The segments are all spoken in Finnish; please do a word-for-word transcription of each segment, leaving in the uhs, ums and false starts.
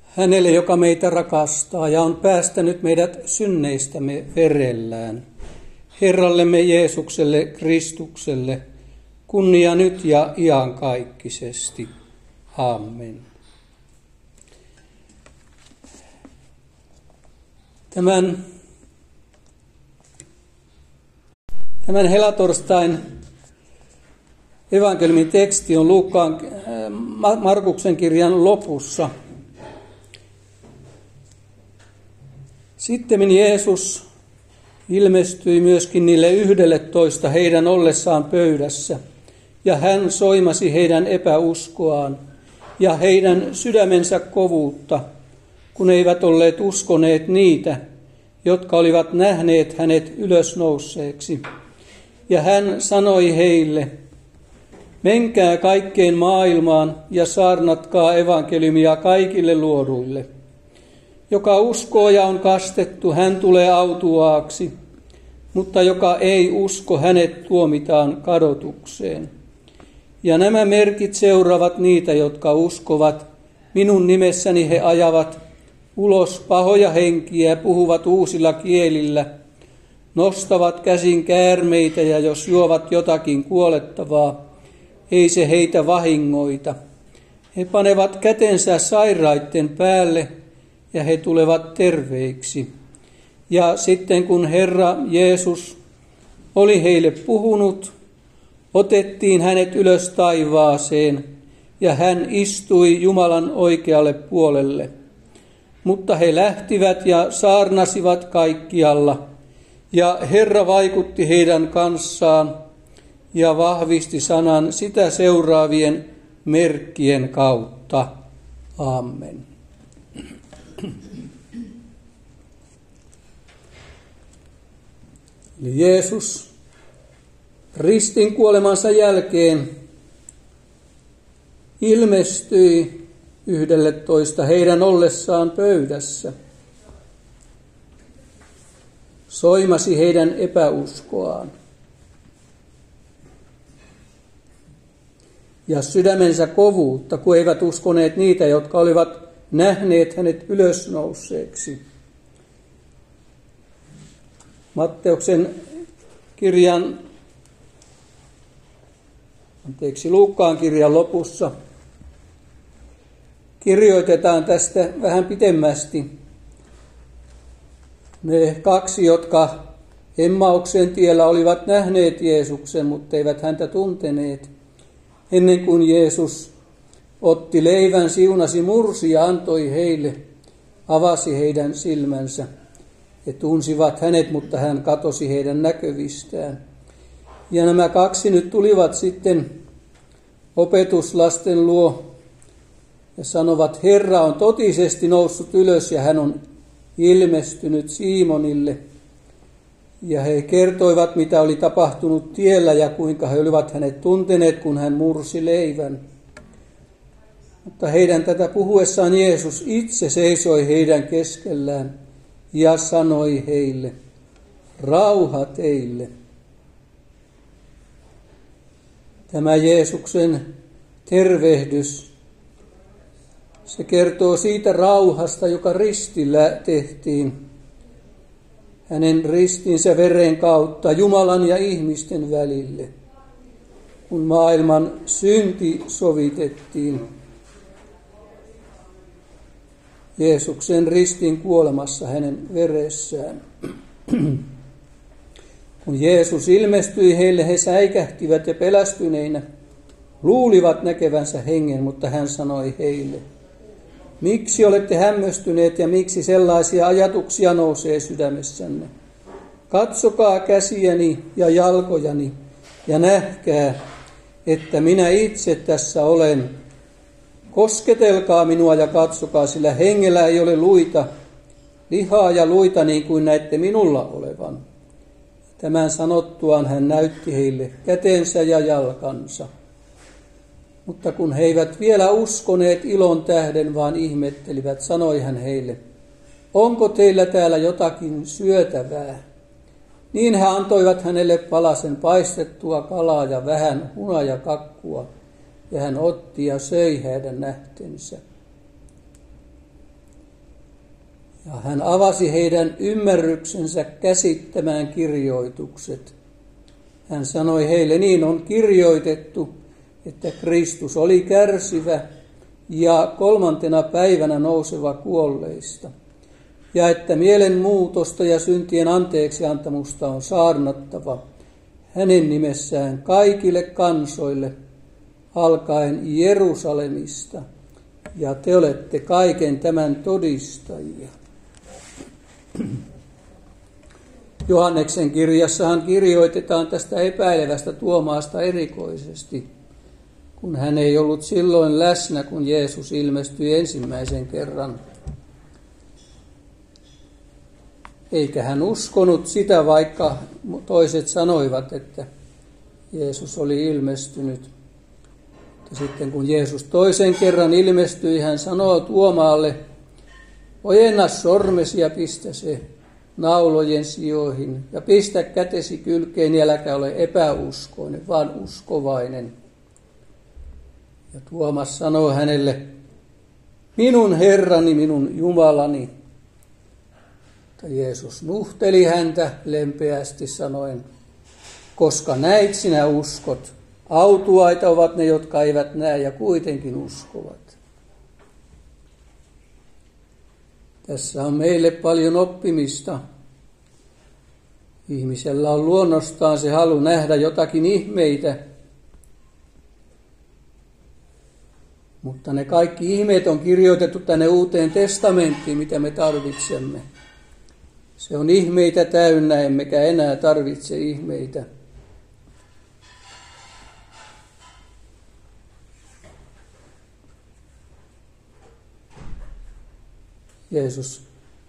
hänelle, joka meitä rakastaa ja on päästänyt meidät synneistämme verellään. Herrallemme Jeesukselle Kristukselle, kunnia nyt ja iankaikkisesti. Amen. Tämän, tämän helatorstain evankeliumin teksti on Luukkaan Markuksen kirjan lopussa. Sittemmin Jeesus ilmestyi myöskin niille yhdelle toista heidän ollessaan pöydässä, ja hän soimasi heidän epäuskoaan ja heidän sydämensä kovuutta, kun eivät olleet uskoneet niitä, jotka olivat nähneet hänet ylösnousseeksi. Ja hän sanoi heille, menkää kaikkeen maailmaan ja saarnatkaa evankeliumia kaikille luoduille. Joka uskoo ja on kastettu, hän tulee autuaaksi, mutta joka ei usko, hänet tuomitaan kadotukseen. Ja nämä merkit seuraavat niitä, jotka uskovat. Minun nimessäni he ajavat ulos pahoja henkiä, puhuvat uusilla kielillä, nostavat käsin käärmeitä ja jos juovat jotakin kuolettavaa, ei se heitä vahingoita. He panevat kätensä sairaitten päälle ja he tulevat terveiksi. Ja sitten kun Herra Jeesus oli heille puhunut, otettiin hänet ylös taivaaseen ja hän istui Jumalan oikealle puolelle. Mutta he lähtivät ja saarnasivat kaikkialla, ja Herra vaikutti heidän kanssaan ja vahvisti sanan sitä seuraavien merkkien kautta. Amen. Jeesus ristin kuolemansa jälkeen ilmestyi yhdelle toista heidän ollessaan pöydässä. Soimasi heidän epäuskoaan. Ja sydämensä kovuutta, kun eivät uskoneet niitä, jotka olivat nähneet hänet ylösnousseeksi. Matteuksen kirjan, anteeksi, Luukkaan kirjan lopussa kirjoitetaan tästä vähän pitemmästi. Ne kaksi, jotka Emmauksen tiellä olivat nähneet Jeesuksen, mutta eivät häntä tunteneet, ennen kuin Jeesus otti leivän, siunasi, mursi ja antoi heille, avasi heidän silmänsä. He tunsivat hänet, mutta hän katosi heidän näkövistään. Ja nämä kaksi nyt tulivat sitten opetuslasten luo ja sanovat, Herra on totisesti noussut ylös ja hän on ilmestynyt Siimonille. Ja he kertoivat, mitä oli tapahtunut tiellä ja kuinka he olivat hänet tunteneet, kun hän mursi leivän. Mutta heidän tätä puhuessaan Jeesus itse seisoi heidän keskellään ja sanoi heille, rauha teille. Tämä Jeesuksen tervehdys, se kertoo siitä rauhasta, joka ristillä tehtiin. Hänen ristinsä veren kautta Jumalan ja ihmisten välille, kun maailman synti sovitettiin. Jeesuksen ristin kuolemassa hänen veressään. Kun Jeesus ilmestyi heille, he säikähtivät ja pelästyneinä, luulivat näkevänsä hengen, mutta hän sanoi heille, miksi olette hämmästyneet ja miksi sellaisia ajatuksia nousee sydämessänne? Katsokaa käsiäni ja jalkojani ja nähkää, että minä itse tässä olen. Kosketelkaa minua ja katsokaa, sillä hengellä ei ole luita, lihaa ja luita niin kuin näette minulla olevan. Tämän sanottuaan hän näytti heille kätensä ja jalkansa. Mutta kun he eivät vielä uskoneet ilon tähden, vaan ihmettelivät, sanoi hän heille, onko teillä täällä jotakin syötävää? Niin he antoivat hänelle palasen paistettua kalaa ja vähän hunajakakkua, ja hän otti ja söi heidän nähtensä. Ja hän avasi heidän ymmärryksensä käsittämään kirjoitukset. Hän sanoi heille, niin on kirjoitettu, että Kristus oli kärsivä ja kolmantena päivänä nouseva kuolleista, ja että mielenmuutosta ja syntien anteeksiantamusta on saarnattava hänen nimessään kaikille kansoille, alkaen Jerusalemista, ja te olette kaiken tämän todistajia. Johanneksen kirjassahan kirjoitetaan tästä epäilevästä Tuomaasta erikoisesti, kun hän ei ollut silloin läsnä, kun Jeesus ilmestyi ensimmäisen kerran. Eikä hän uskonut sitä, vaikka toiset sanoivat, että Jeesus oli ilmestynyt. Ja sitten kun Jeesus toisen kerran ilmestyi, hän sanoo Tuomaalle, ojenna sormesi ja pistä se naulojen sijoihin ja pistä kätesi kylkeen, ja äläkä ole epäuskoinen, vaan uskovainen. Ja Tuomas sanoo hänelle, minun Herrani, minun Jumalani. Mutta Jeesus nuhteli häntä lempeästi sanoen, koska näit sinä uskot, autuaita ovat ne, jotka eivät näe ja kuitenkin uskovat. Tässä on meille paljon oppimista. Ihmisellä on luonnostaan se halu nähdä jotakin ihmeitä, mutta ne kaikki ihmeet on kirjoitettu tänne Uuteen testamenttiin, mitä me tarvitsemme. Se on ihmeitä täynnä, emmekä enää tarvitse ihmeitä. Jeesus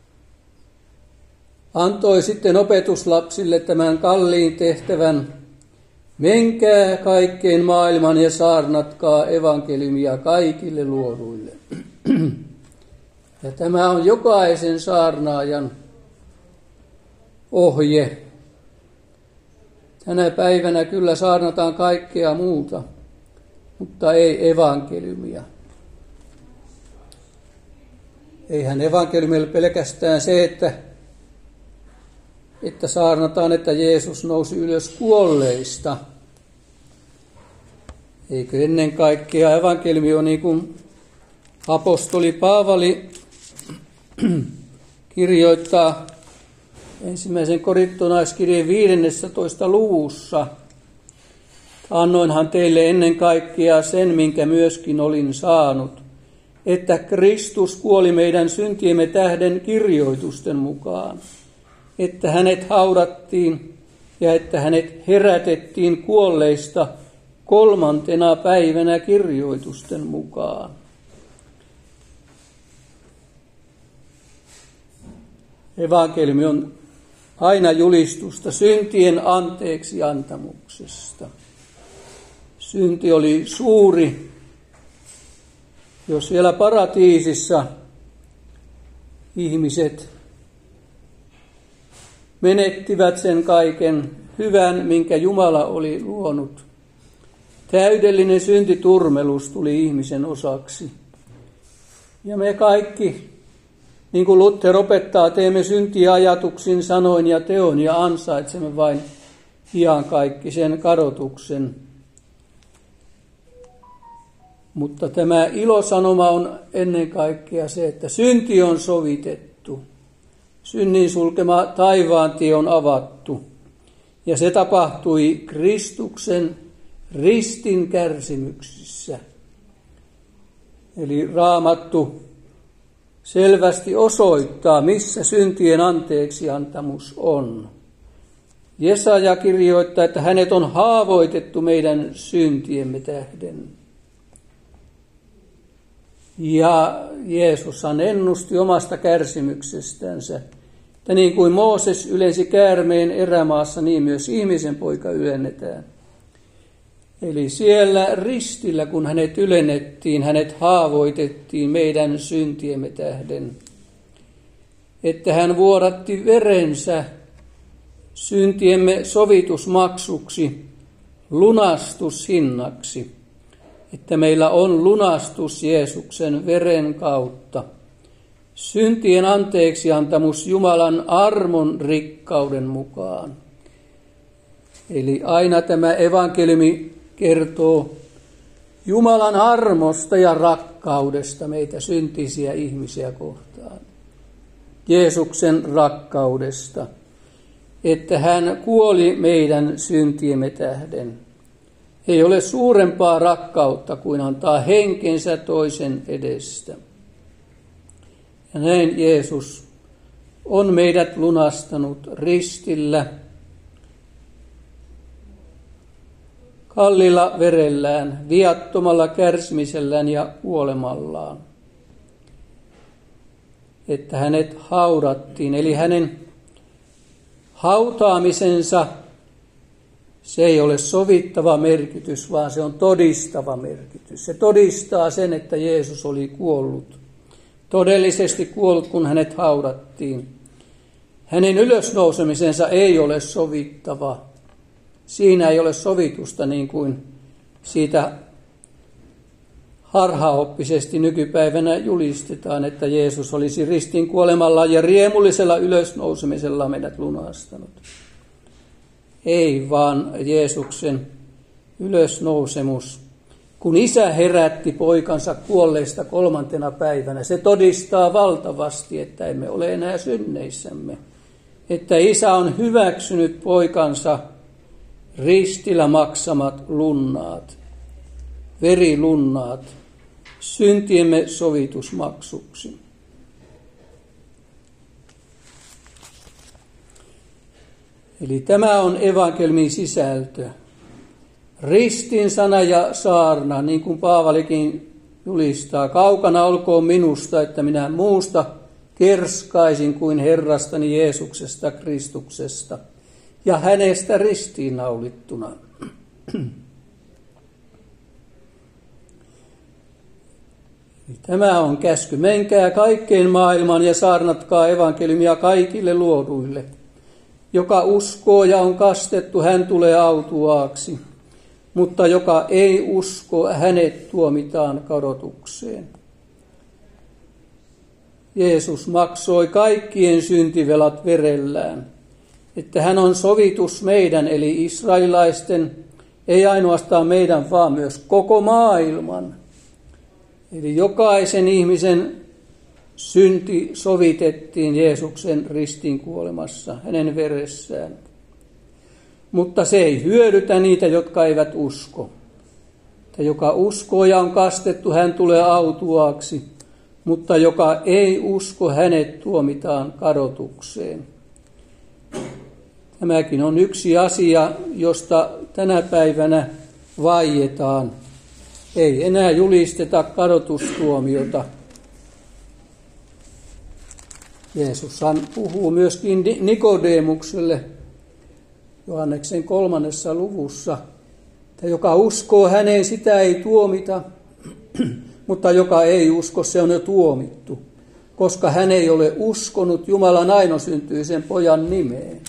antoi sitten opetuslapsille tämän kalliin tehtävän, menkää kaikkeen maailman ja saarnatkaa evankeliumia kaikille luoduille. Ja tämä on jokaisen saarnaajan ohje. Tänä päivänä kyllä saarnataan kaikkea muuta, mutta ei evankeliumia. Eihän evankeliumi ole pelkästään se, että, että saarnataan, että Jeesus nousi ylös kuolleista. Eikö ennen kaikkea evankeliumi on niin kuin apostoli Paavali kirjoittaa ensimmäisen korintolaiskirjeen viidennessätoista luvussa. Annoinhan teille ennen kaikkea sen, minkä myöskin olin saanut, että Kristus kuoli meidän syntiemme tähden kirjoitusten mukaan, että hänet haudattiin ja että hänet herätettiin kuolleista kolmantena päivänä kirjoitusten mukaan. Evankeliumi on aina julistusta syntien anteeksi antamuksesta. Synti oli suuri. Jos siellä paratiisissa ihmiset menettivät sen kaiken hyvän, minkä Jumala oli luonut, täydellinen syntiturmelus tuli ihmisen osaksi. Ja me kaikki, niin kuin Luther opettaa, teemme syntiä ajatuksin, sanoin ja teon ja ansaitsemme vain iankaikkisen kadotuksen. Mutta tämä ilosanoma on ennen kaikkea se, että synti on sovitettu. Synnin sulkema taivaantie on avattu. Ja se tapahtui Kristuksen ristin kärsimyksissä. Eli Raamattu selvästi osoittaa, missä syntien anteeksiantamus on. Jesaja kirjoittaa, että hänet on haavoitettu meidän syntiemme tähden. Ja Jeesushan ennusti omasta kärsimyksestänsä, että niin kuin Mooses ylensi käärmeen erämaassa, niin myös ihmisen poika ylennetään. Eli siellä ristillä, kun hänet ylennettiin, hänet haavoitettiin meidän syntiemme tähden. Että hän vuodatti verensä syntiemme sovitusmaksuksi, lunastushinnaksi. Että meillä on lunastus Jeesuksen veren kautta. Syntien anteeksiantamus Jumalan armon rikkauden mukaan. Eli aina tämä evankeliumi kertoo Jumalan armosta ja rakkaudesta meitä syntisiä ihmisiä kohtaan. Jeesuksen rakkaudesta, että hän kuoli meidän syntiemme tähden. Ei ole suurempaa rakkautta kuin antaa henkensä toisen edestä. Ja näin Jeesus on meidät lunastanut ristillä, kalliilla verellään, viattomalla kärsimisellään ja kuolemallaan. Että hänet haudattiin, eli hänen hautaamisensa, se ei ole sovittava merkitys, vaan se on todistava merkitys. Se todistaa sen, että Jeesus oli kuollut. Todellisesti kuollut, kun hänet haudattiin. Hänen ylösnousemisensa ei ole sovittava. Siinä ei ole sovitusta niin kuin siitä harhaoppisesti nykypäivänä julistetaan, että Jeesus olisi ristin kuolemalla ja riemullisella ylösnousemisella meidät lunastanut. Ei, vaan Jeesuksen ylösnousemus, kun Isä herätti poikansa kuolleista kolmantena päivänä, se todistaa valtavasti, että emme ole enää synneissämme. Että Isä on hyväksynyt poikansa ristillä maksamat lunnaat, verilunnaat, syntiemme sovitusmaksuksi. Eli tämä on evankeliumin sisältö. Ristin sana ja saarna, niin kuin Paavalikin julistaa, kaukana olkoon minusta, että minä muusta kerskaisin kuin Herrastani Jeesuksesta Kristuksesta ja hänestä ristiinnaulittuna. Tämä on käsky. Menkää kaikkeen maailmaan ja saarnatkaa evankeliumia kaikille luoduille. Joka uskoo ja on kastettu, hän tulee autuaaksi. Mutta joka ei usko, hänet tuomitaan kadotukseen. Jeesus maksoi kaikkien syntivelat verellään. Että hän on sovitus meidän, eli israelilaisten, ei ainoastaan meidän, vaan myös koko maailman. Eli jokaisen ihmisen synti sovitettiin Jeesuksen ristin kuolemassa, hänen veressään. Mutta se ei hyödytä niitä, jotka eivät usko. Että joka uskoo ja on kastettu, hän tulee autuaaksi. Mutta joka ei usko, hänet tuomitaan kadotukseen. Tämäkin on yksi asia, josta tänä päivänä vaietaan. Ei enää julisteta kadotustuomiota. Jeesushan puhuu myöskin Nikodemukselle Johanneksen kolmannessa luvussa, että joka uskoo häneen, sitä ei tuomita, mutta joka ei usko, se on jo tuomittu, koska hän ei ole uskonut Jumalan ainoasyntyisen pojan nimeen.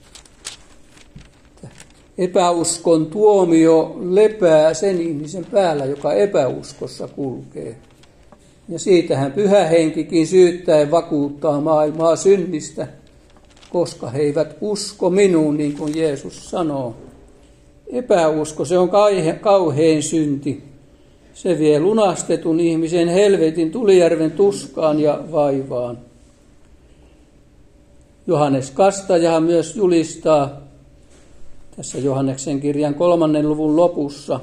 Epäuskon tuomio lepää sen ihmisen päällä, joka epäuskossa kulkee. Ja siitähän Pyhä Henkikin syyttäen vakuuttaa maailmaa synnistä, koska he eivät usko minuun, niin kuin Jeesus sanoo. Epäusko, se on kauhein synti. Se vie lunastetun ihmisen helvetin tulijärven tuskaan ja vaivaan. Johannes Kastajahan myös julistaa tässä Johanneksen kirjan kolmannen luvun lopussa,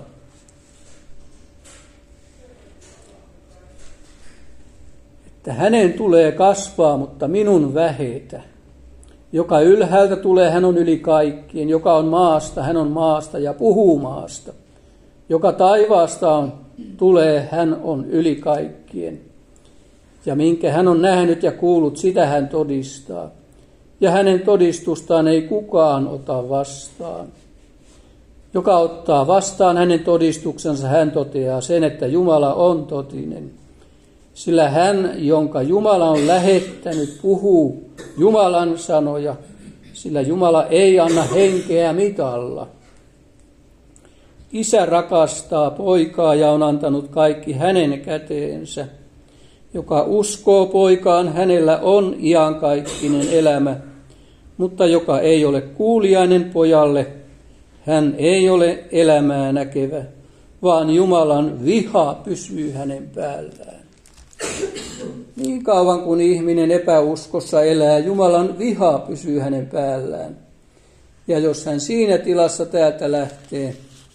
että hänen tulee kasvaa, mutta minun vähetä. Joka ylhäältä tulee, hän on yli kaikkien. Joka on maasta, hän on maasta ja puhuu maasta. Joka taivaasta on, tulee, hän on yli kaikkien. Ja minkä hän on nähnyt ja kuullut, sitä hän todistaa. Ja hänen todistustaan ei kukaan ota vastaan. Joka ottaa vastaan hänen todistuksensa, hän toteaa sen, että Jumala on totinen. Sillä hän, jonka Jumala on lähettänyt, puhuu Jumalan sanoja, sillä Jumala ei anna henkeä mitalla. Isä rakastaa poikaa ja on antanut kaikki hänen käteensä. Joka uskoo poikaan, hänellä on iankaikkinen elämä, mutta joka ei ole kuuliainen pojalle, hän ei ole elämää näkevä, vaan Jumalan viha pysyy hänen päällään. Niin kauan kuin ihminen epäuskossa elää, Jumalan viha pysyy hänen päällään. Ja jos hän siinä tilassa täältä lähtee,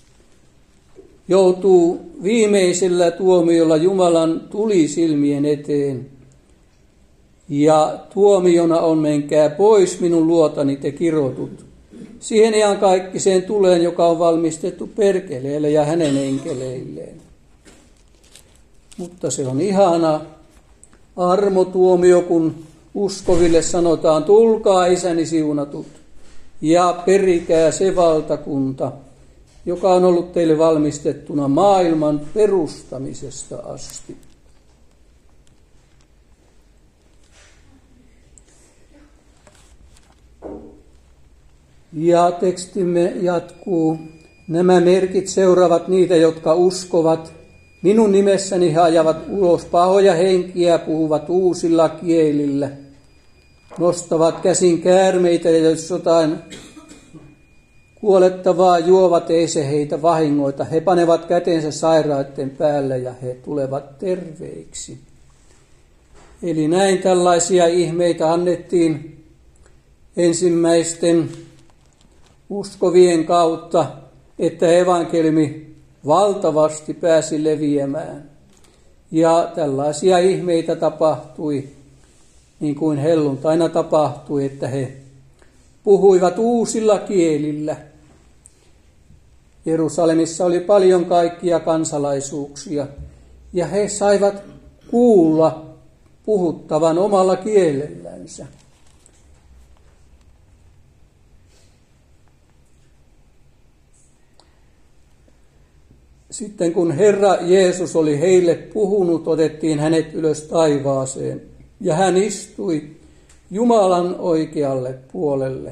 joutuu viimeisellä tuomiolla Jumalan tulisilmien eteen. Ja tuomiona on: menkää pois minun luotani te kirotut. Siihen iankaikkiseen tuleen, joka on valmistettu perkeleelle ja hänen enkeleilleen. Mutta se on ihana armotuomio, kun uskoville sanotaan: tulkaa isäni siunatut ja perikää se valtakunta, joka on ollut teille valmistettuna maailman perustamisesta asti. Ja tekstimme jatkuu: nämä merkit seuraavat niitä, jotka uskovat. Minun nimessäni he ajavat ulos pahoja henkiä, puhuvat uusilla kielillä, nostavat käsin käärmeitä, ja jos jotain kuolettavaa juovat, ei se heitä vahingoita. He panevat kätensä sairaiden päälle ja he tulevat terveiksi. Eli näin tällaisia ihmeitä annettiin ensimmäisten uskovien kautta, että evankeliumi valtavasti pääsi leviämään. Ja tällaisia ihmeitä tapahtui, niin kuin helluntaina tapahtui, että he puhuivat uusilla kielillä. Jerusalemissa oli paljon kaikkia kansalaisuuksia, ja he saivat kuulla puhuttavan omalla kielellänsä. Sitten kun Herra Jeesus oli heille puhunut, otettiin hänet ylös taivaaseen, ja hän istui Jumalan oikealle puolelle.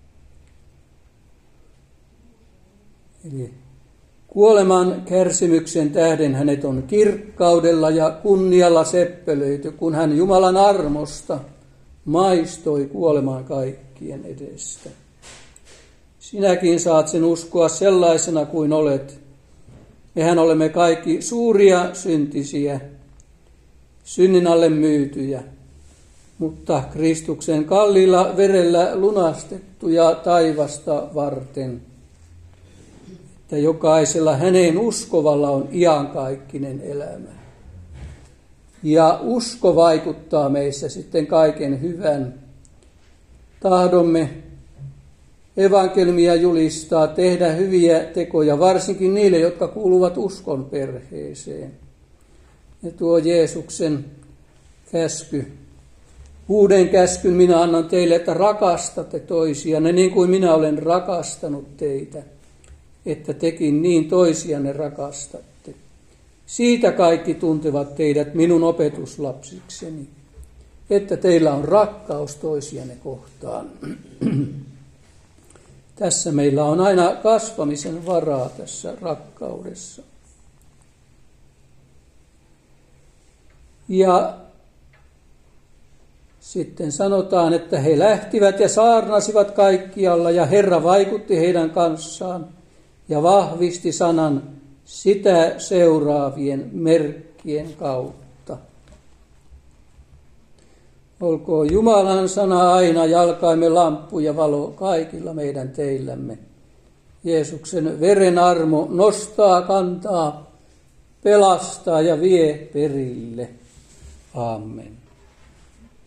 Eli kuoleman kärsimyksen tähden hänet on kirkkaudella ja kunnialla seppelöity, kun hän Jumalan armosta maistoi kuolemaan kaikkien edestä. Sinäkin saat sen uskoa sellaisena kuin olet. Mehän olemme kaikki suuria syntisiä, synnin alle myytyjä, mutta Kristuksen kalliilla verellä lunastettuja taivasta varten, että jokaisella häneen uskovalla on iankaikkinen elämä. Ja usko vaikuttaa meissä sitten kaiken hyvän. Tahdomme evankeliumia julistaa, tehdä hyviä tekoja, varsinkin niille, jotka kuuluvat uskon perheeseen. Ja tuo Jeesuksen käsky, uuden käskyn minä annan teille, että rakastatte toisianne niin kuin minä olen rakastanut teitä, että tekin niin toisianne rakastatte. Siitä kaikki tuntevat teidät minun opetuslapsikseni, että teillä on rakkaus toisianne kohtaan. Tässä meillä on aina kasvamisen varaa tässä rakkaudessa. Ja sitten sanotaan, että he lähtivät ja saarnasivat kaikkialla, ja Herra vaikutti heidän kanssaan ja vahvisti sanan sitä seuraavien merkkien kautta. Olkoon Jumalan sana aina jalkaimme lamppu ja valo kaikilla meidän teillämme. Jeesuksen veren armo nostaa, kantaa, pelastaa ja vie perille. Amen.